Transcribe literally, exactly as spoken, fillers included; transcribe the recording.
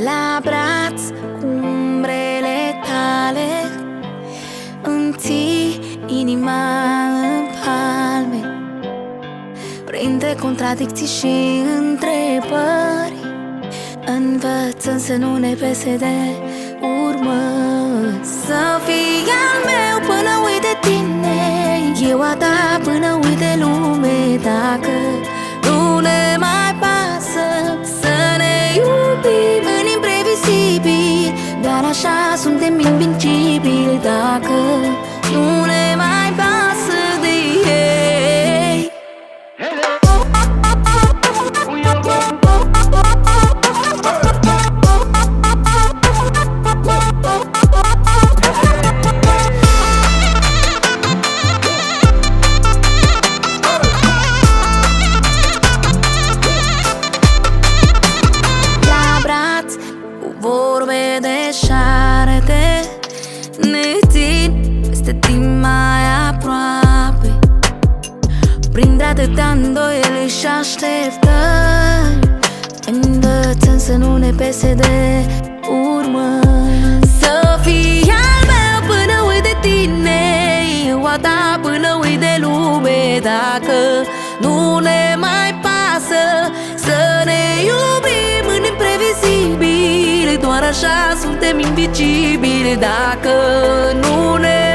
La braț cu umbrele tale îmi ții inima în palme, printre contradicții și întrebări. Învățăm să nu ne pese de urmă, să fii al meu până uit de tine, eu a ta până uit de lume. Dacă nu ne mai pasă, să ne iubim în imprevizibil, doar așa suntem invincibili. Dacă nu ne mai pasă de ei. Vorbe deșarte ne țin peste timp mai aproape, printre atâtea îndoieli și așteptări. Învățăm să nu ne pese de urmă, să fii al meu până uit de tine, eu a ta până uit de lume. Dacă nu ne mai pasă, să ne iubim în imprevizibil, doar așa suntem invincibili. Dacă nu ne